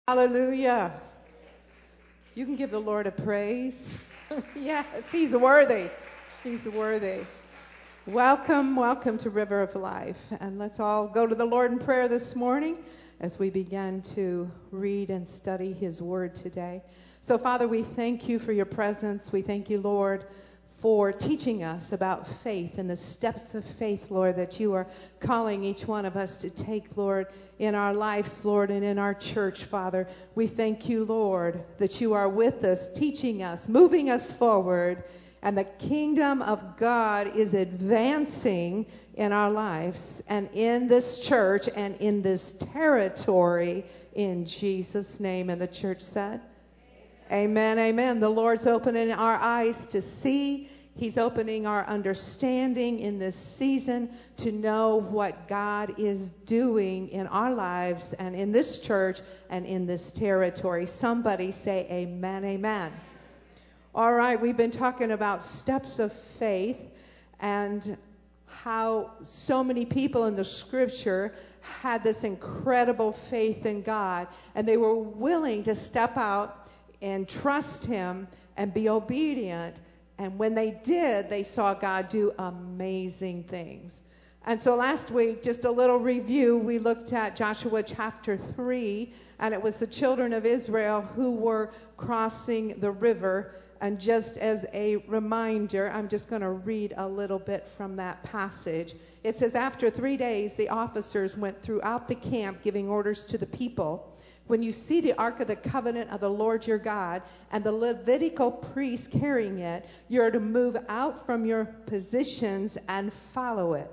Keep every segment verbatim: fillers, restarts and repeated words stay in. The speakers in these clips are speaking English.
Hallelujah. You can give the Lord a praise. Yes, he's worthy. He's worthy. Welcome, welcome to River of Life. And let's all go to the Lord in prayer this morning as we begin to read and study his word today. So, Father, we thank you for your presence. We thank you, Lord, for teaching us about faith and the steps of faith, Lord, that you are calling each one of us to take, Lord, in our lives, Lord, and in our church, Father. We thank you, Lord, that you are with us, teaching us, moving us forward, and the kingdom of God is advancing in our lives and in this church and in this territory in Jesus' name. And the church said, Amen, amen. The Lord's opening our eyes to see. He's opening our understanding in this season to know what God is doing in our lives and in this church and in this territory. Somebody say amen, amen. All right, we've been talking about steps of faith and how so many people in the scripture had this incredible faith in God, and they were willing to step out and trust him and be obedient. And when they did, they saw God do amazing things. And so last week, just a little review, we looked at Joshua chapter three, and it was the children of Israel who were crossing the river. And just as a reminder, I'm just going to read a little bit from that passage. It says, after three days, the officers went throughout the camp giving orders to the people. When you see the Ark of the Covenant of the Lord your God and the Levitical priests carrying it, you're to move out from your positions and follow it.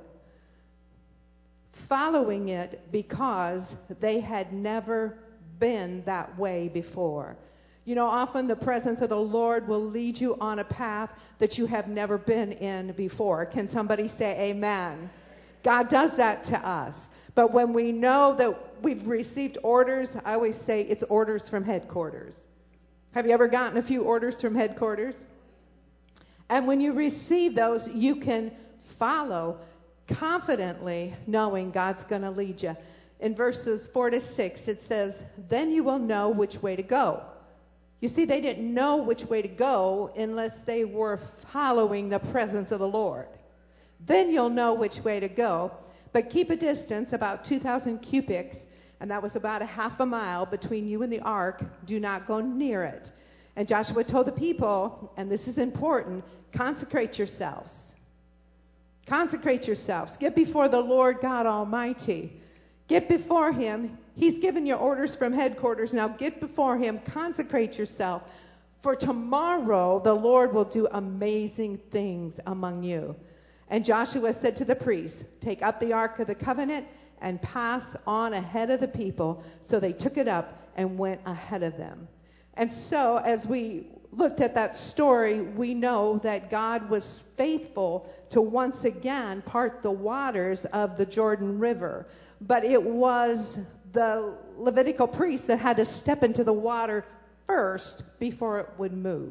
Following it because they had never been that way before. You know, often the presence of the Lord will lead you on a path that you have never been in before. Can somebody say amen? God does that to us. But when we know that we've received orders, I always say it's orders from headquarters. Have you ever gotten a few orders from headquarters? And when you receive those, you can follow confidently, knowing God's going to lead you. In verses four to six, it says, then you will know which way to go. You see, they didn't know which way to go unless they were following the presence of the Lord. Then you'll know which way to go. But keep a distance, about two thousand cubits, and that was about a half a mile between you and the ark. Do not go near it. And Joshua told the people, and this is important, consecrate yourselves. Consecrate yourselves. Get before the Lord God Almighty. Get before him. He's given you orders from headquarters. Now get before him. Consecrate yourself. For tomorrow the Lord will do amazing things among you. And Joshua said to the priests, take up the Ark of the Covenant and pass on ahead of the people. So they took it up and went ahead of them. And so as we looked at that story, we know that God was faithful to once again part the waters of the Jordan River. But it was the Levitical priests that had to step into the water first before it would move.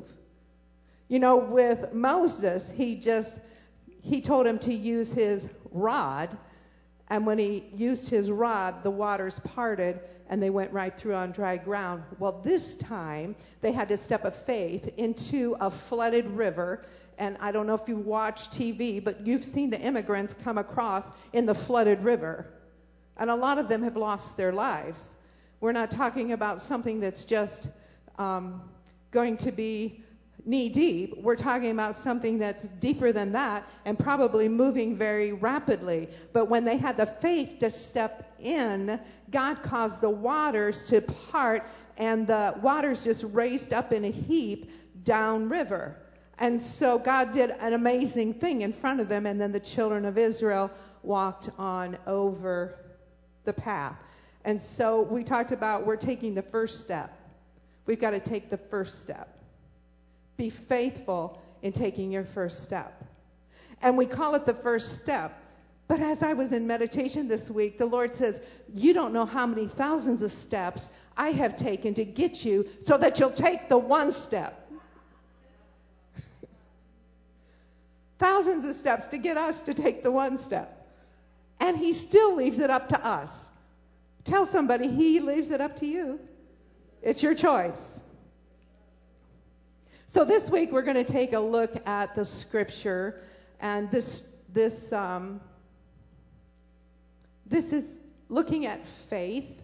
You know, with Moses, he just... He told him to use his rod, and when he used his rod, the waters parted, and they went right through on dry ground. Well, this time, they had to step of faith into a flooded river, and I don't know if you watch T V, but you've seen the immigrants come across in the flooded river, and a lot of them have lost their lives. We're not talking about something that's just um, going to be knee deep. We're talking about something that's deeper than that and probably moving very rapidly. But when they had the faith to step in, God caused the waters to part, and the waters just raised up in a heap downriver. And so God did an amazing thing in front of them, and then the children of Israel walked on over the path. And so we talked about we're taking the first step. We've got to take the first step. Be faithful in taking your first step. And we call it the first step. But as I was in meditation this week, the Lord says, you don't know how many thousands of steps I have taken to get you so that you'll take the one step. Thousands of steps to get us to take the one step. And he still leaves it up to us. Tell somebody, he leaves it up to you. It's your choice. So this week we're going to take a look at the scripture, and this this um, this is looking at faith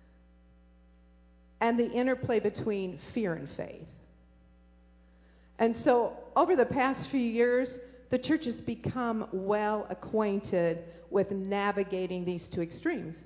and the interplay between fear and faith. And so over the past few years, the church has become well acquainted with navigating these two extremes.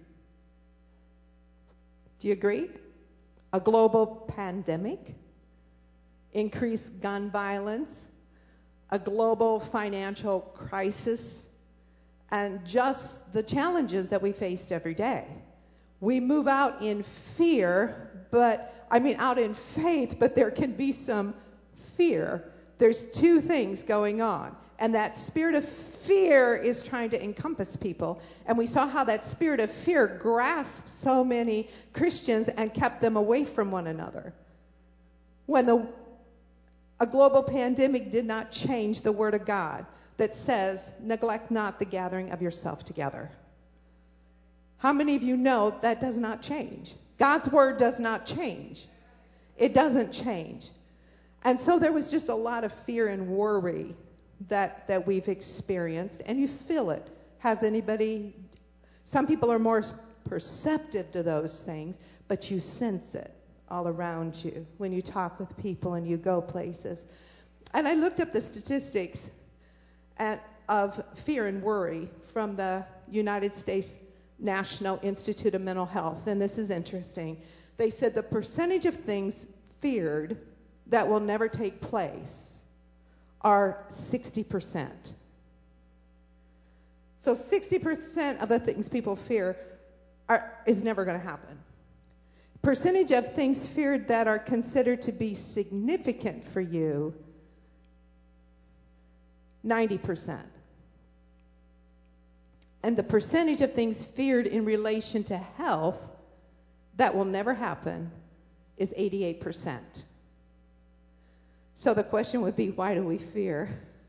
Do you agree? A global pandemic, increased gun violence, a global financial crisis, and just the challenges that we faced every day. We move out in fear, but I mean out in faith, but there can be some fear. There's two things going on. And that spirit of fear is trying to encompass people. And we saw how that spirit of fear grasped so many Christians and kept them away from one another. When the a global pandemic did not change the word of God that says, neglect not the gathering of yourself together. How many of you know that does not change? God's word does not change. It doesn't change. And so there was just a lot of fear and worry that that we've experienced, and you feel it. Has anybody, some people are more perceptive to those things, but you sense it all around you when you talk with people and you go places. And I looked up the statistics at, of fear and worry from the United States National Institute of Mental Health, and this is interesting. They said the percentage of things feared that will never take place are sixty percent. So sixty percent of the things people fear are, is never going to happen. Percentage of things feared that are considered to be significant for you, ninety percent. And the percentage of things feared in relation to health that will never happen is eighty-eight percent. So the question would be, why do we fear?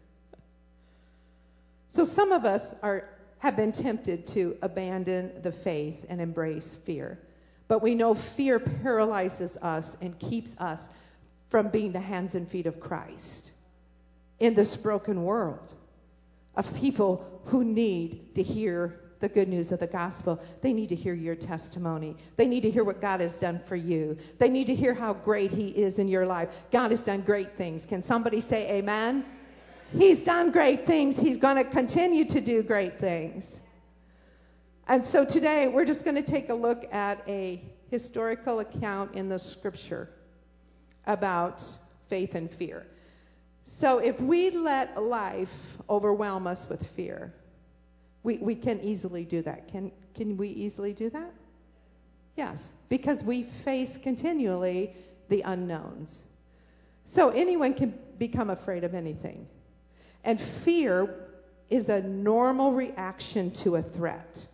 So some of us are have been tempted to abandon the faith and embrace fear. But we know fear paralyzes us and keeps us from being the hands and feet of Christ in this broken world of people who need to hear the good news of the gospel. They need to hear your testimony. They need to hear what God has done for you. They need to hear how great he is in your life. God has done great things. Can somebody say amen? He's done great things. He's going to continue to do great things. And so today we're just going to take a look at a historical account in the scripture about faith and fear. So if we let life overwhelm us with fear, We we can easily do that. Can can we easily do that? Yes, because we face continually the unknowns. So anyone can become afraid of anything. And fear is a normal reaction to a threat.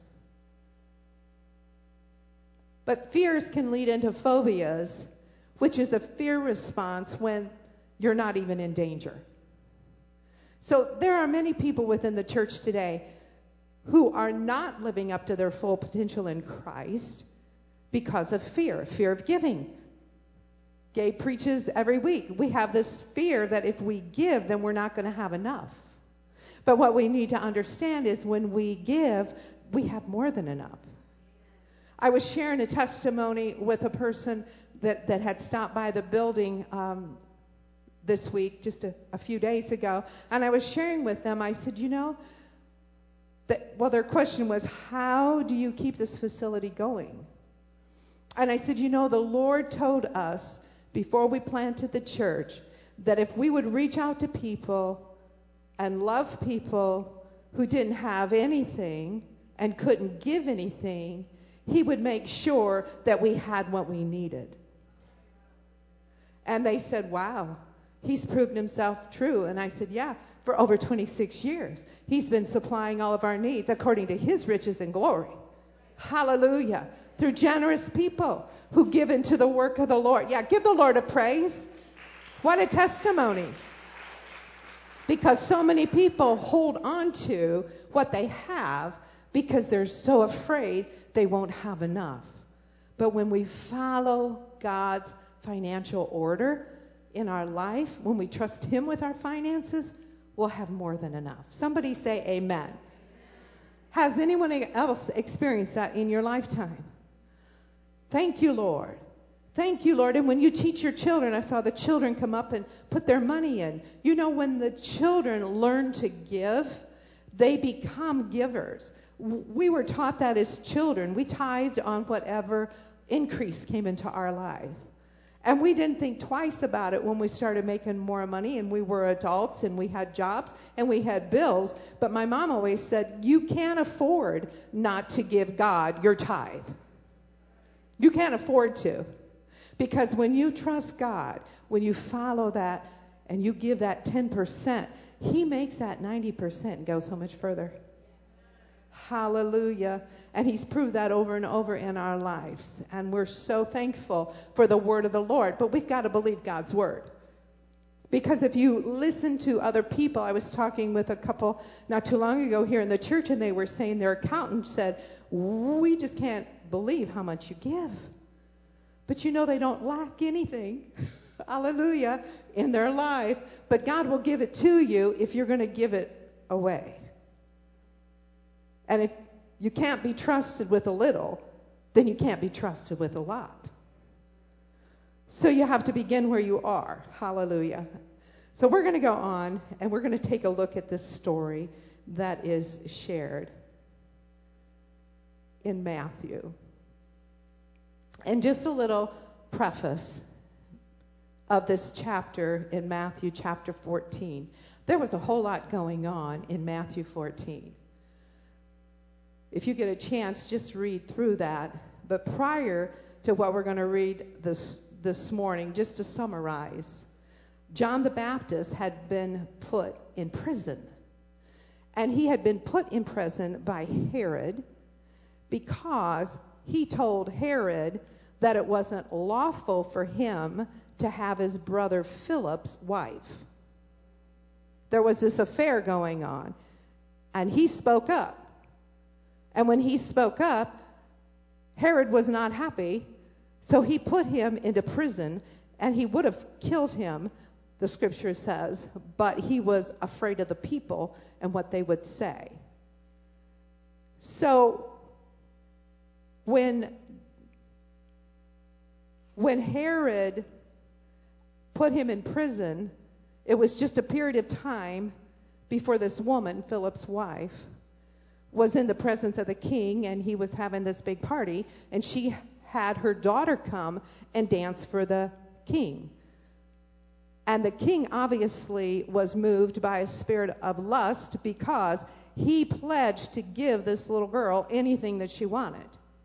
But fears can lead into phobias, which is a fear response when you're not even in danger. So there are many people within the church today who are not living up to their full potential in Christ because of fear, fear of giving. Gabe preaches every week. We have this fear that if we give, then we're not going to have enough. But what we need to understand is when we give, we have more than enough. I was sharing a testimony with a person that, that had stopped by the building um, this week, just a, a few days ago, and I was sharing with them, I said, you know, that, well, their question was, how do you keep this facility going? And I said, you know, the Lord told us before we planted the church that if we would reach out to people and love people who didn't have anything and couldn't give anything, he would make sure that we had what we needed. And they said, wow, he's proven himself true. And I said, yeah, for over twenty-six years. He's been supplying all of our needs according to his riches and glory. Hallelujah. Through generous people who give into the work of the Lord. Yeah, give the Lord a praise. What a testimony. Because so many people hold on to what they have because they're so afraid they won't have enough. But when we follow God's financial order in our life, when we trust him with our finances, we'll have more than enough. Somebody say amen. Has anyone else experienced that in your lifetime? Thank you, Lord. Thank you, Lord. And when you teach your children, I saw the children come up and put their money in. You know, when the children learn to give, they become givers. We were taught that as children. We tithed on whatever increase came into our life. And we didn't think twice about it when we started making more money and we were adults and we had jobs and we had bills. But my mom always said, you can't afford not to give God your tithe. You can't afford to. Because when you trust God, when you follow that and you give that ten percent, he makes that ninety percent and goes so much further. Hallelujah. And he's proved that over and over in our lives. And we're so thankful for the word of the Lord. But we've got to believe God's word. Because if you listen to other people, I was talking with a couple not too long ago here in the church, and they were saying their accountant said, we just can't believe how much you give. But you know they don't lack anything. Hallelujah. In their life. But God will give it to you if you're going to give it away. And if you can't be trusted with a little, then you can't be trusted with a lot. So you have to begin where you are. Hallelujah. So we're going to go on, and we're going to take a look at this story that is shared in Matthew. And just a little preface of this chapter in Matthew chapter fourteen. There was a whole lot going on in Matthew fourteen. If you get a chance, just read through that. But prior to what we're going to read this, this morning, just to summarize, John the Baptist had been put in prison. And he had been put in prison by Herod because he told Herod that it wasn't lawful for him to have his brother Philip's wife. There was this affair going on, and he spoke up. And when he spoke up, Herod was not happy, so he put him into prison, and he would have killed him, the scripture says, but he was afraid of the people and what they would say. So when, when Herod put him in prison, it was just a period of time before this woman, Philip's wife, was in the presence of the king, and he was having this big party, and she had her daughter come and dance for the king. And the king obviously was moved by a spirit of lust because he pledged to give this little girl anything that she wanted.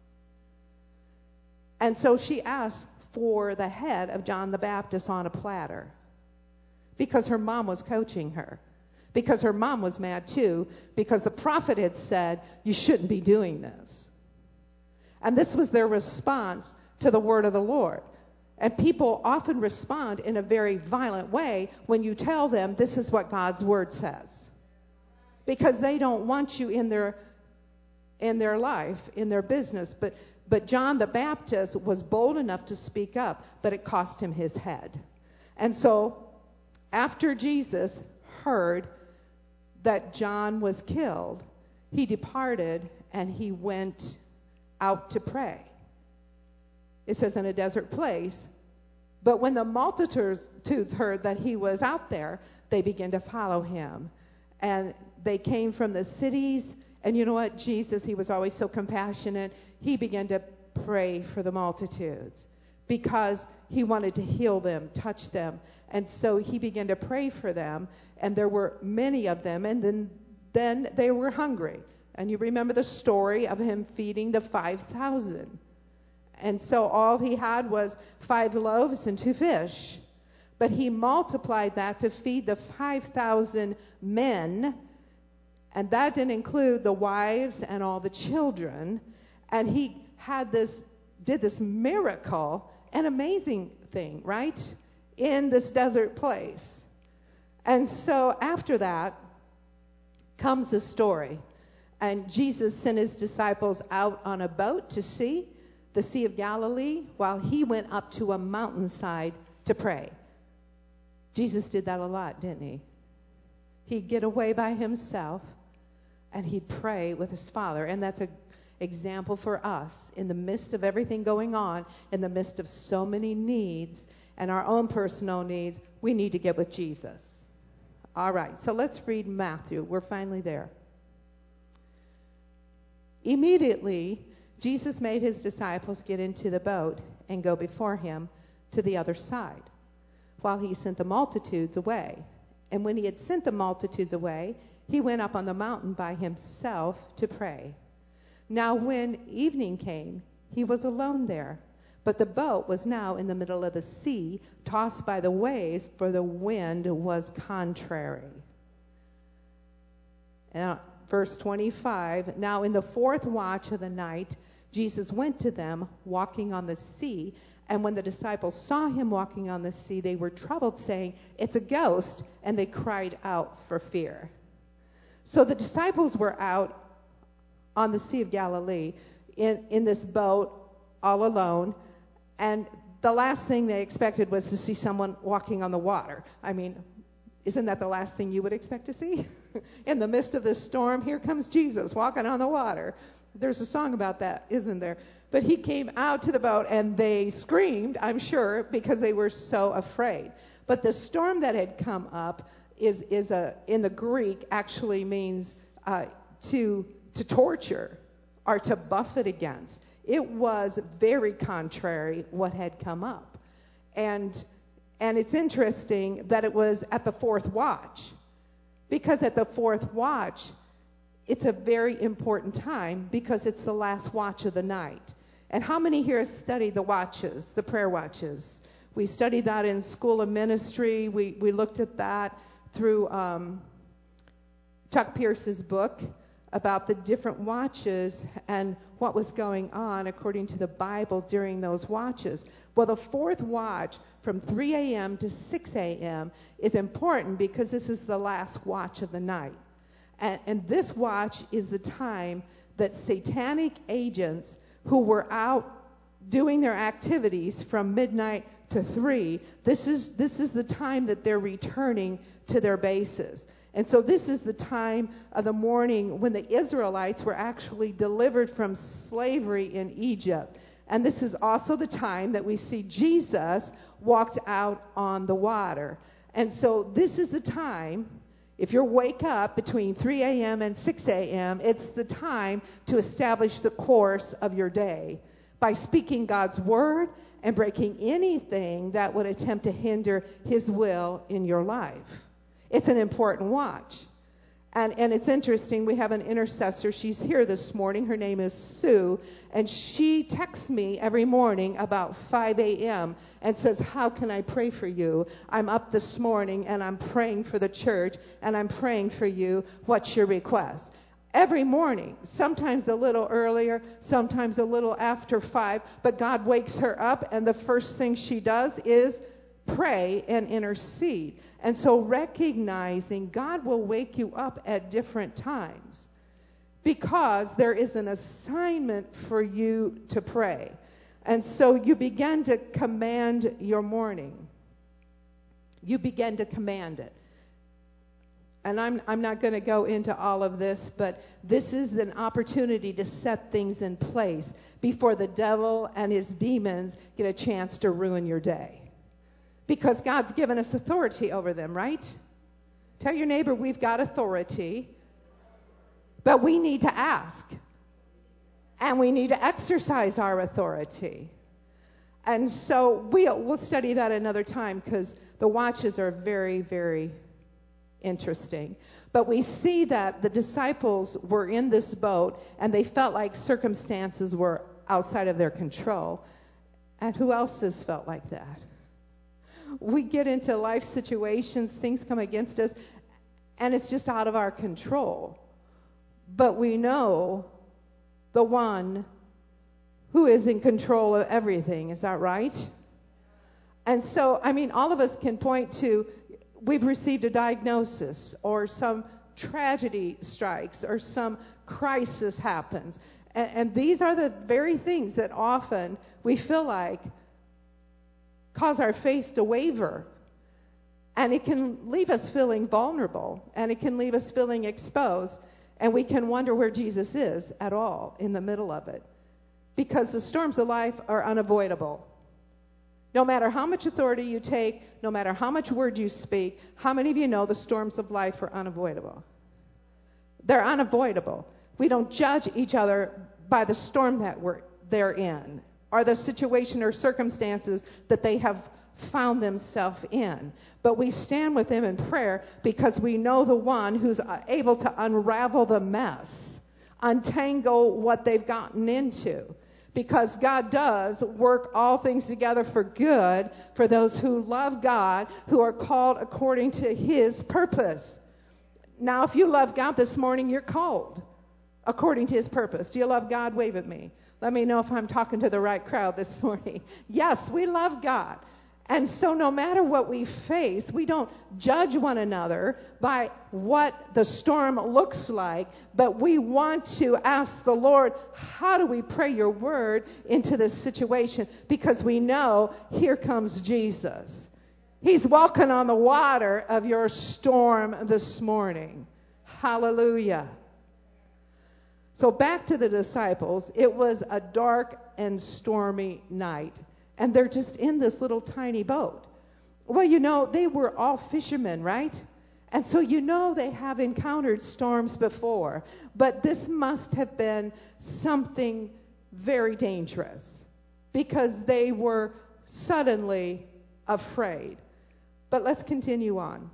And so she asked for the head of John the Baptist on a platter because her mom was coaching her. Because her mom was mad too, because the prophet had said, you shouldn't be doing this. And this was their response to the word of the Lord. And people often respond in a very violent way when you tell them this is what God's word says. Because they don't want you in their in their life, in their business. But but John the Baptist was bold enough to speak up, but it cost him his head. And so after Jesus heard that John was killed, he departed and he went out to pray. It says in a desert place. But when the multitudes heard that he was out there, they began to follow him. And they came from the cities. And you know what? Jesus, he was always so compassionate. He began to pray for the multitudes because he wanted to heal them, touch them. And so he began to pray for them, and there were many of them, and then, then they were hungry. And you remember the story of him feeding the five thousand. And so all he had was five loaves and two fish. But he multiplied that to feed the five thousand men, and that didn't include the wives and all the children. And he had this, did this miracle, an amazing thing, right? In this desert place. And so after that comes the story. And Jesus sent his disciples out on a boat to sea. the Sea of Galilee while he went up to a mountainside to pray. Jesus did that a lot, didn't he? He'd get away by himself and he'd pray with his Father. And that's an example for us in the midst of everything going on, in the midst of so many needs and our own personal needs. We need to get with Jesus. All right, so let's read Matthew. We're finally there. Immediately, Jesus made his disciples get into the boat and go before him to the other side, while he sent the multitudes away. And when he had sent the multitudes away, he went up on the mountain by himself to pray. Now when evening came, he was alone there, but the boat was now in the middle of the sea, tossed by the waves, for the wind was contrary. Now, verse twenty-five, now in the fourth watch of the night, Jesus went to them, walking on the sea. And when the disciples saw him walking on the sea, they were troubled, saying, "It's a ghost," and they cried out for fear. So the disciples were out on the Sea of Galilee in, in this boat all alone, and the last thing they expected was to see someone walking on the water. I mean, isn't that the last thing you would expect to see? In the midst of this storm, here comes Jesus walking on the water. There's a song about that, isn't there? But he came out to the boat, and they screamed, I'm sure, because they were so afraid. But the storm that had come up is, is a, in the Greek, actually means uh, to, to torture or to buffet against. It was very contrary what had come up. And, and it's interesting that it was at the fourth watch, because at the fourth watch, it's a very important time because it's the last watch of the night. And how many here have studied the watches, the prayer watches? We studied that in School of Ministry. We, we looked at that through um, Chuck Pierce's book about the different watches and what was going on according to the Bible during those watches. Well, the fourth watch from three a.m. to six a.m. is important because this is the last watch of the night. And, and this watch is the time that satanic agents who were out doing their activities from midnight to three, this is, this is the time that they're returning to their bases. And so this is the time of the morning when the Israelites were actually delivered from slavery in Egypt. And this is also the time that we see Jesus walked out on the water. And so this is the time. If you wake up between three a.m. and six a.m., it's the time to establish the course of your day by speaking God's word and breaking anything that would attempt to hinder his will in your life. It's an important watch. And, and it's interesting, we have an intercessor. She's here this morning. Her name is Sue. And she texts me every morning about five a.m. and says, how can I pray for you? I'm up this morning and I'm praying for the church and I'm praying for you. What's your request? Every morning, sometimes a little earlier, sometimes a little after five. But God wakes her up and the first thing she does is pray and intercede. And so recognizing God will wake you up at different times because there is an assignment for you to pray. And so you begin to command your morning. You begin to command it. And I'm, I'm not going to go into all of this, but this is an opportunity to set things in place before the devil and his demons get a chance to ruin your day. Because God's given us authority over them, right? Tell your neighbor we've got authority, but we need to ask. And we need to exercise our authority. And so we'll, we'll study that another time because the watches are very, very interesting. But we see that the disciples were in this boat and they felt like circumstances were outside of their control. And who else has felt like that? We get into life situations, things come against us, and it's just out of our control. But we know the one who is in control of everything. Is that right? And so, I mean, all of us can point to, we've received a diagnosis, or some tragedy strikes, or some crisis happens. And, and these are the very things that often we feel like cause our faith to waver. And it can leave us feeling vulnerable, and it can leave us feeling exposed, and we can wonder where Jesus is at all in the middle of it. Because the storms of life are unavoidable. No matter how much authority you take, no matter how much word you speak, how many of you know the storms of life are unavoidable? They're unavoidable. We don't judge each other by the storm that we're, they're in, or the situation or circumstances that they have found themselves in. But we stand with them in prayer because we know the one who's able to unravel the mess, untangle what they've gotten into. Because God does work all things together for good for those who love God, who are called according to his purpose. Now, if you love God this morning, you're called according to his purpose. Do you love God? Wave at me. Let me know if I'm talking to the right crowd this morning. Yes, we love God. And so no matter what we face, we don't judge one another by what the storm looks like, but we want to ask the Lord, how do we pray your word into this situation? Because we know here comes Jesus. He's walking on the water of your storm this morning. Hallelujah. So back to the disciples. It was a dark and stormy night. And they're just in this little tiny boat. Well, you know, they were all fishermen, right? And so you know they have encountered storms before. But this must have been something very dangerous because they were suddenly afraid. But let's continue on.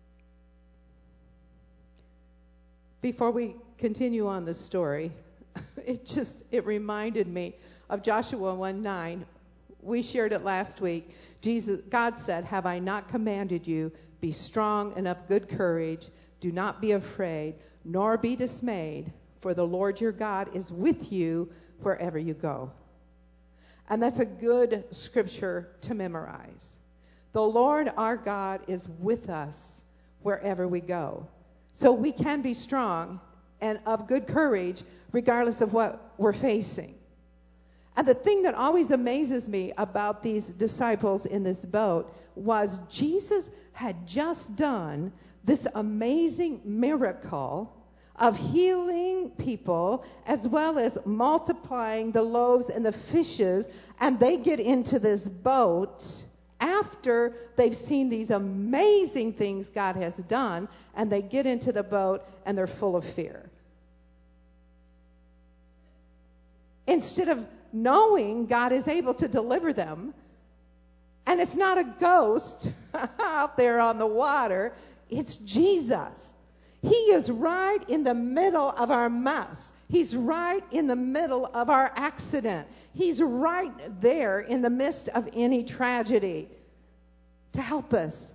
Before we continue on the story, it just, it reminded me of Joshua one nine. We shared it last week. Jesus, God said, have I not commanded you, be strong and of good courage. Do not be afraid, nor be dismayed, for the Lord your God is with you wherever you go. And that's a good scripture to memorize. The Lord our God is with us wherever we go. So we can be strong and of good courage regardless of what we're facing. And the thing that always amazes me about these disciples in this boat was Jesus had just done this amazing miracle of healing people as well as multiplying the loaves and the fishes. And they get into this boat after they've seen these amazing things God has done. And they get into the boat and they're full of fear. Instead of knowing God is able to deliver them. And it's not a ghost out there on the water. It's Jesus. He is right in the middle of our mess. He's right in the middle of our accident. He's right there in the midst of any tragedy to help us.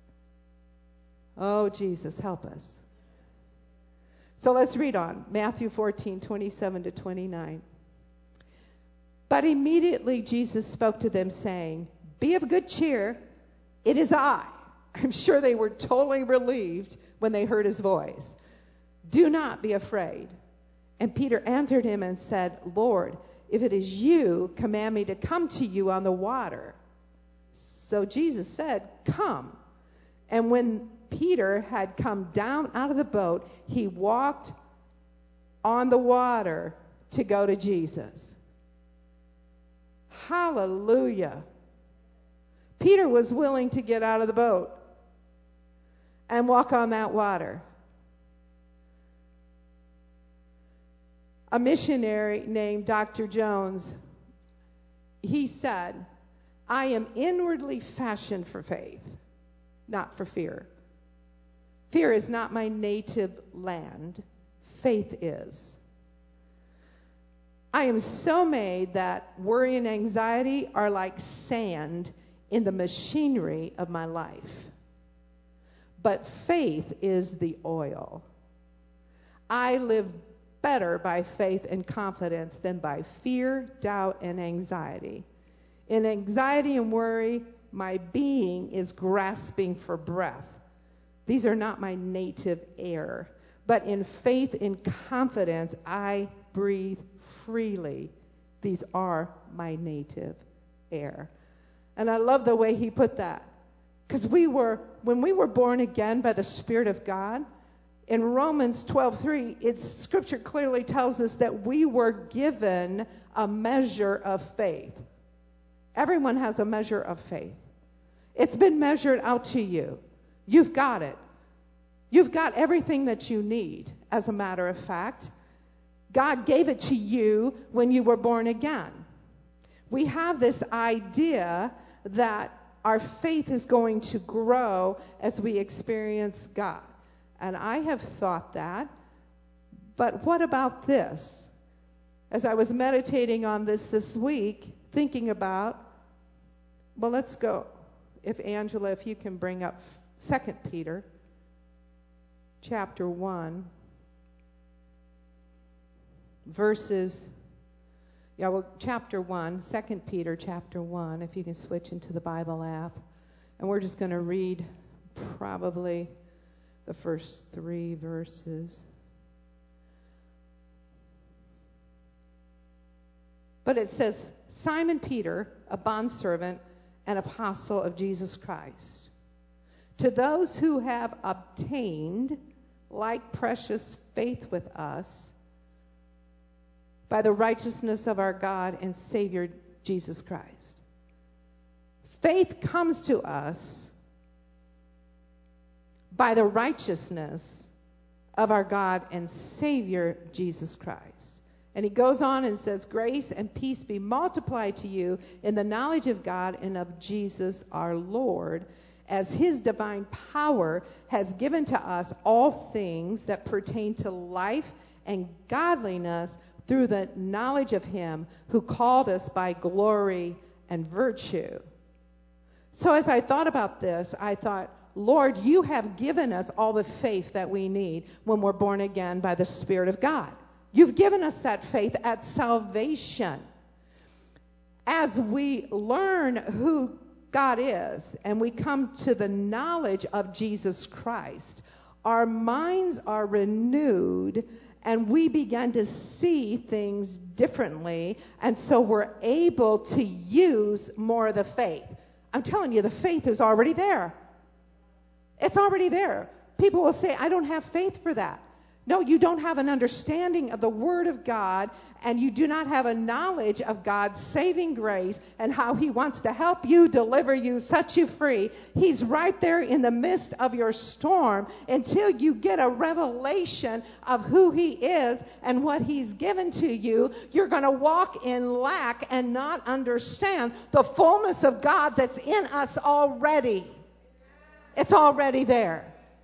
Oh, Jesus, help us. So let's read on. Matthew fourteen, twenty-seven to twenty-nine. But immediately Jesus spoke to them, saying, be of good cheer. It is I. I'm sure they were totally relieved when they heard his voice. Do not be afraid. And Peter answered him and said, Lord, if it is you, command me to come to you on the water. So Jesus said, come. And when Peter had come down out of the boat, he walked on the water to go to Jesus. Hallelujah. Peter was willing to get out of the boat and walk on that water. A missionary named Doctor Jones, he said, I am inwardly fashioned for faith, not for fear. Fear is not my native land. Faith is. I am so made that worry and anxiety are like sand in the machinery of my life. But faith is the oil. I live better by faith and confidence than by fear, doubt, and anxiety. In anxiety and worry, my being is grasping for breath. These are not my native air. But in faith and confidence, I breathe freely. These are my native heir. And I love the way he put that. Because we were, when we were born again by the Spirit of God, in Romans twelve three, it's Scripture clearly tells us that we were given a measure of faith. Everyone has a measure of faith. It's been measured out to you. You've got it. You've got everything that you need, as a matter of fact. God gave it to you when you were born again. We have this idea that our faith is going to grow as we experience God. And I have thought that. But what about this? As I was meditating on this this week, thinking about, well, let's go. If Angela, if you can bring up Second Peter chapter one, verses, yeah, well, chapter one, Second Peter chapter one, if you can switch into the Bible app. And we're just going to read probably the first three verses. But it says, Simon Peter, a bondservant and apostle of Jesus Christ, to those who have obtained like precious faith with us by the righteousness of our God and Savior Jesus Christ. Faith comes to us by the righteousness of our God and Savior Jesus Christ. And he goes on and says, grace and peace be multiplied to you in the knowledge of God and of Jesus our Lord, as his divine power has given to us all things that pertain to life and godliness through the knowledge of him who called us by glory and virtue. So as I thought about this, I thought, Lord, you have given us all the faith that we need when we're born again by the Spirit of God. You've given us that faith at salvation. As we learn who God is and we come to the knowledge of Jesus Christ, our minds are renewed and we begin to see things differently, and so we're able to use more of the faith. I'm telling you, the faith is already there. It's already there. People will say, I don't have faith for that. No, you don't have an understanding of the Word of God, and you do not have a knowledge of God's saving grace and how he wants to help you, deliver you, set you free. He's right there in the midst of your storm until you get a revelation of who he is and what he's given to you. You're going to walk in lack and not understand the fullness of God that's in us already. It's already there.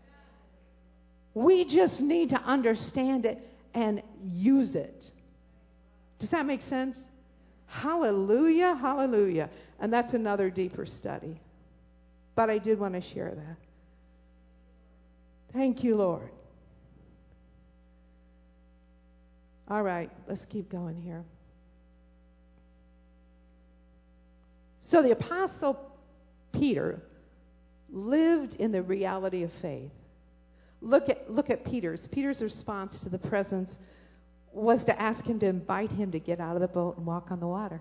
We just need to understand it and use it. Does that make sense? Hallelujah, hallelujah. And that's another deeper study. But I did want to share that. Thank you, Lord. All right, let's keep going here. So the Apostle Peter lived in the reality of faith. Look at look at Peter's. Peter's response to the presence was to ask him to invite him to get out of the boat and walk on the water.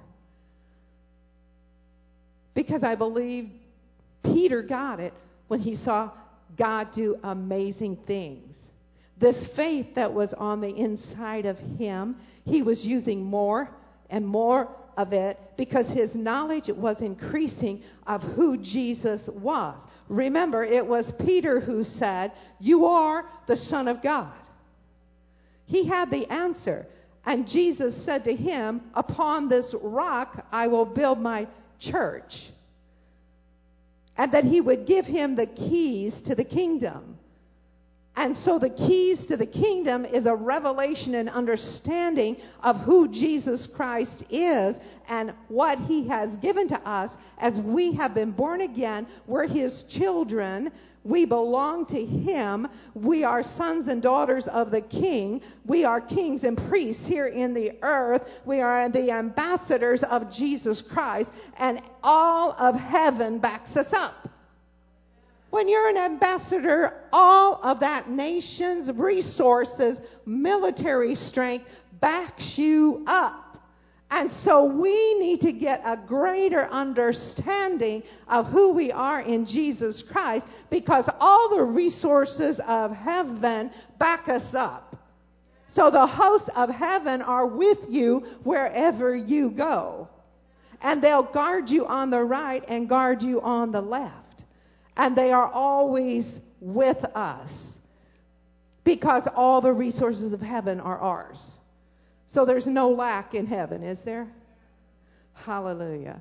Because I believe Peter got it when he saw God do amazing things. This faith that was on the inside of him, he was using more and more of it because his knowledge was increasing of who Jesus was. Remember, it was Peter who said, "You are the Son of God." He had the answer. And Jesus said to him, "Upon this rock I will build my church." And that he would give him the keys to the kingdom. And so the keys to the kingdom is a revelation and understanding of who Jesus Christ is and what he has given to us as we have been born again. We're his children. We belong to him. We are sons and daughters of the King. We are kings and priests here in the earth. We are the ambassadors of Jesus Christ. And all of heaven backs us up. When you're an ambassador, all of that nation's resources, military strength backs you up. And so we need to get a greater understanding of who we are in Jesus Christ, because all the resources of heaven back us up. So the hosts of heaven are with you wherever you go. And they'll guard you on the right and guard you on the left. And they are always with us, because all the resources of heaven are ours. So there's no lack in heaven, is there? Hallelujah.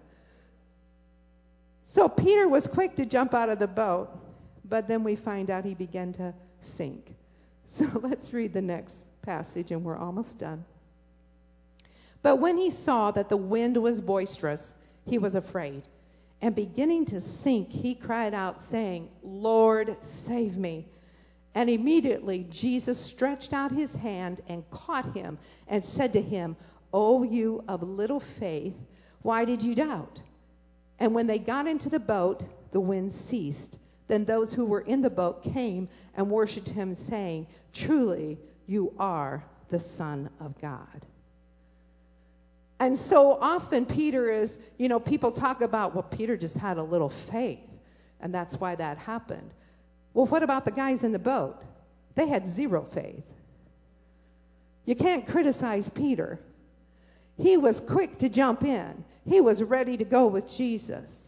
So Peter was quick to jump out of the boat, but then we find out he began to sink. So let's read the next passage, and we're almost done. But when he saw that the wind was boisterous, he was afraid. And beginning to sink, he cried out, saying, Lord, save me. And immediately Jesus stretched out his hand and caught him and said to him, O you of little faith, why did you doubt? And when they got into the boat, the wind ceased. Then those who were in the boat came and worshipped him, saying, Truly, you are the Son of God. And so often Peter is, you know, people talk about, well, Peter just had a little faith, and that's why that happened. Well, what about the guys in the boat? They had zero faith. You can't criticize Peter. He was quick to jump in. He was ready to go with Jesus.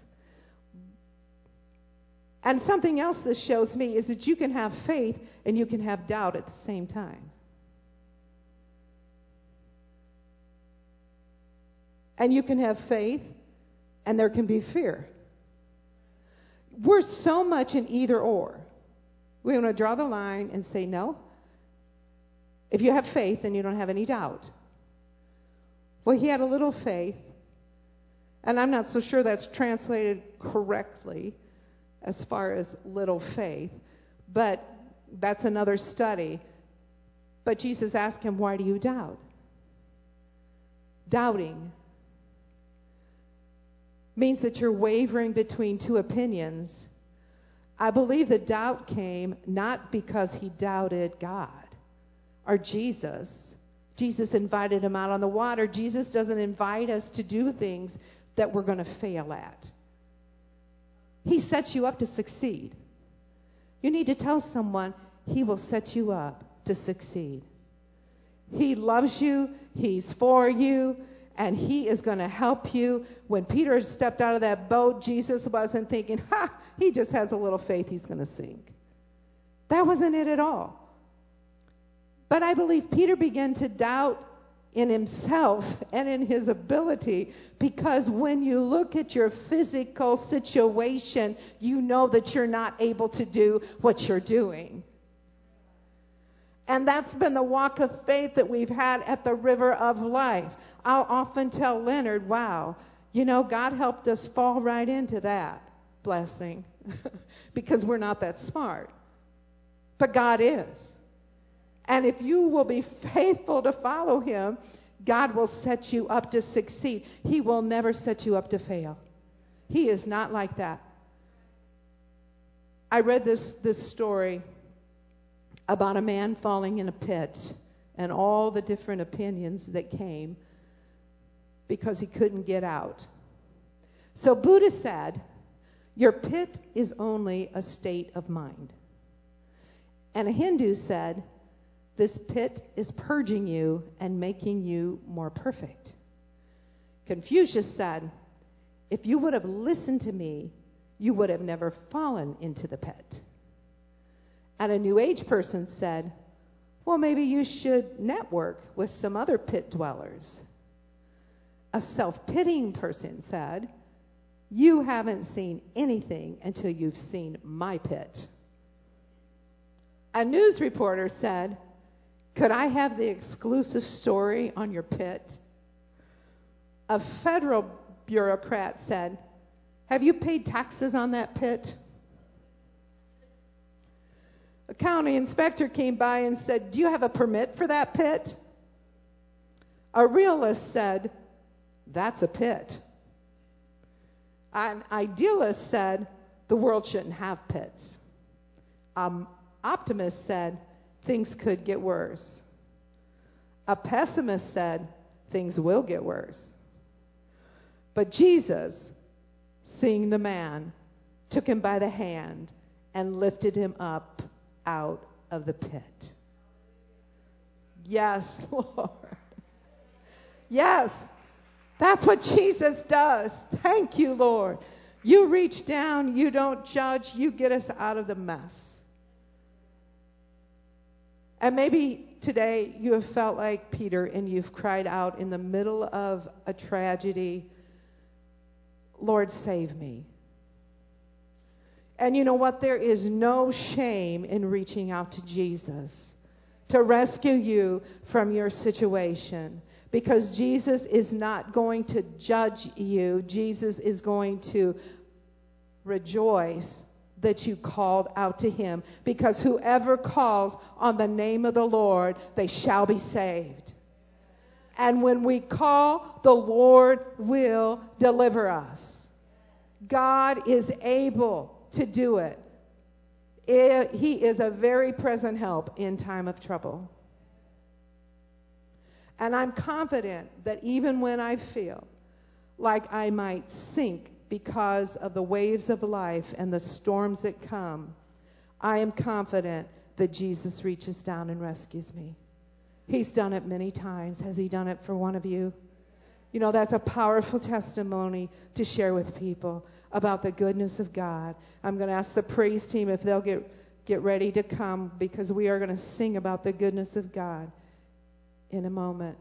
And something else this shows me is that you can have faith and you can have doubt at the same time. And you can have faith and there can be fear. We're so much in either or. We want to draw the line and say no. If you have faith, then you don't have any doubt. Well, he had a little faith, and I'm not so sure that's translated correctly as far as little faith, but that's another study. But Jesus asked him, why do you doubt? Doubting means that you're wavering between two opinions. I believe the doubt came not because he doubted God or Jesus. Jesus invited him out on the water. Jesus doesn't invite us to do things that we're going to fail at. He sets you up to succeed. You need to tell someone he will set you up to succeed. He loves you. He's for you. And he is going to help you. When Peter stepped out of that boat, Jesus wasn't thinking, ha, he just has a little faith, he's going to sink. That wasn't it at all. But I believe Peter began to doubt in himself and in his ability, because when you look at your physical situation, you know that you're not able to do what you're doing. And that's been the walk of faith that we've had at the River of Life. I'll often tell Leonard, wow, you know, God helped us fall right into that blessing because we're not that smart. But God is. And if you will be faithful to follow him, God will set you up to succeed. He will never set you up to fail. He is not like that. I read this, this story about a man falling in a pit and all the different opinions that came because he couldn't get out. So Buddha said, your pit is only a state of mind. And a Hindu said, this pit is purging you and making you more perfect. Confucius said, if you would have listened to me, you would have never fallen into the pit. And a New Age person said, well, maybe you should network with some other pit dwellers. A self-pitying person said, you haven't seen anything until you've seen my pit. A news reporter said, could I have the exclusive story on your pit? A federal bureaucrat said, have you paid taxes on that pit? A county inspector came by and said, do you have a permit for that pit? A realist said, that's a pit. An idealist said, the world shouldn't have pits. Um, optimist said things could get worse. A pessimist said things will get worse. But Jesus, seeing the man, took him by the hand and lifted him up out of the pit. Yes, Lord. Yes, that's what Jesus does. Thank you, Lord. You reach down, you don't judge, you get us out of the mess. And maybe today you have felt like Peter and you've cried out in the middle of a tragedy, Lord, save me. And you know what? There is no shame in reaching out to Jesus to rescue you from your situation, because Jesus is not going to judge you. Jesus is going to rejoice that you called out to him, because whoever calls on the name of the Lord, they shall be saved. And when we call, the Lord will deliver us. God is able to do it. It, he is a very present help in time of trouble. And I'm confident that even when I feel like I might sink because of the waves of life and the storms that come, I am confident that Jesus reaches down and rescues me. He's done it many times. Has he done it for one of you? You know, that's a powerful testimony to share with people about the goodness of God. I'm going to ask the praise team if they'll get, get ready to come, because we are going to sing about the goodness of God in a moment.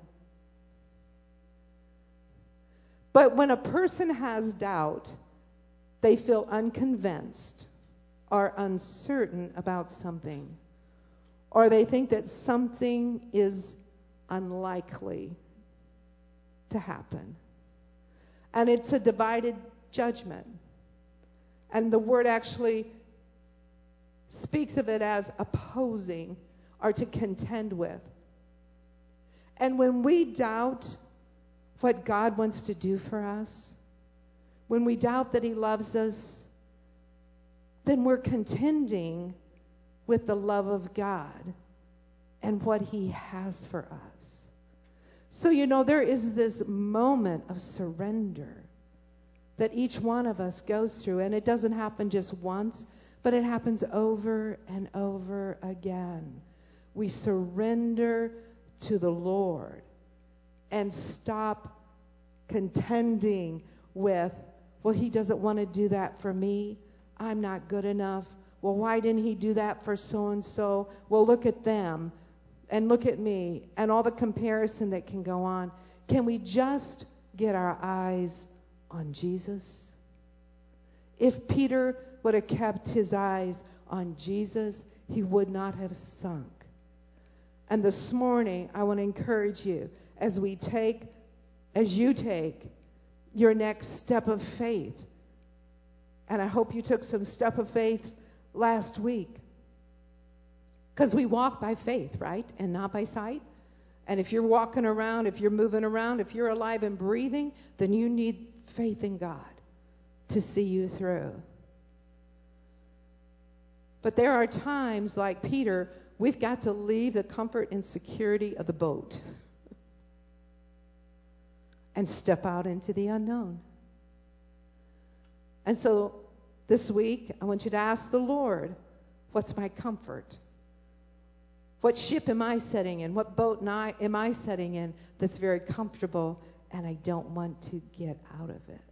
But when a person has doubt, they feel unconvinced or uncertain about something, or they think that something is unlikely to happen. And it's a divided judgment. And the word actually speaks of it as opposing or to contend with. And when we doubt what God wants to do for us, when we doubt that he loves us, then we're contending with the love of God and what he has for us. So, you know, there is this moment of surrender that each one of us goes through, and it doesn't happen just once, but it happens over and over again. We surrender to the Lord and stop contending with, well, he doesn't want to do that for me. I'm not good enough. Well, why didn't he do that for so-and-so? Well, look at them and look at me, and all the comparison that can go on. Can we just get our eyes on Jesus? If Peter would have kept his eyes on Jesus, he would not have sunk. And this morning, I want to encourage you, as we take, as you take your next step of faith, and I hope you took some step of faith last week, because we walk by faith, right, and not by sight. And if you're walking around, if you're moving around, if you're alive and breathing, then you need faith in God to see you through. But there are times, like Peter, we've got to leave the comfort and security of the boat and step out into the unknown. And so this week, I want you to ask the Lord, what's my comfort? What ship am I setting in? What boat am I setting in that's very comfortable and I don't want to get out of it?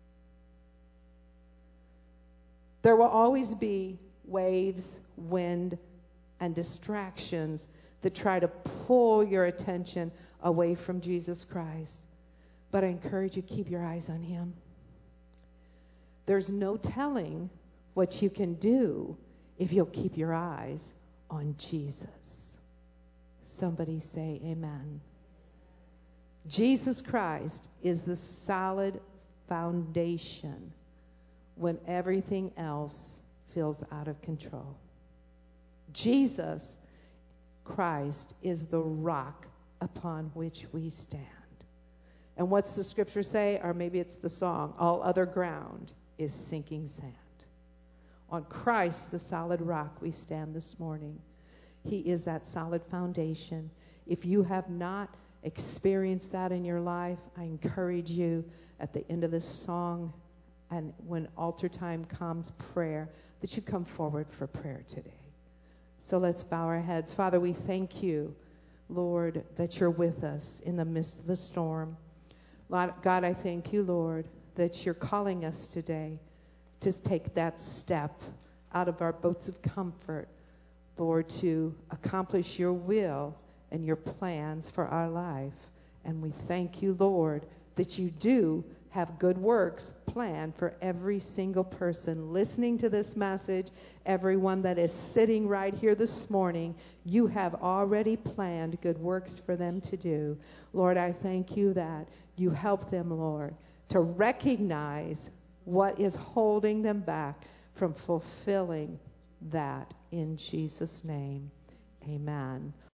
There will always be waves, wind, and distractions that try to pull your attention away from Jesus Christ. But I encourage you, keep your eyes on him. There's no telling what you can do if you'll keep your eyes on Jesus. Somebody say amen. Jesus Christ is the solid foundation when everything else feels out of control. Jesus Christ is the rock upon which we stand. And what's the scripture say? Or maybe it's the song, all other ground is sinking sand. On Christ, the solid rock, we stand this morning. He is that solid foundation. If you have not experienced that in your life, I encourage you at the end of this song and when altar time comes, prayer, that you come forward for prayer today. So let's bow our heads. Father, we thank you, Lord, that you're with us in the midst of the storm. Lord, God, I thank you, Lord, that you're calling us today to take that step out of our boats of comfort, Lord, to accomplish your will and your plans for our life. And we thank you, Lord, that you do have good works planned for every single person listening to this message, everyone that is sitting right here this morning. You have already planned good works for them to do. Lord, I thank you that you help them, Lord, to recognize what is holding them back from fulfilling that in Jesus' name. Amen.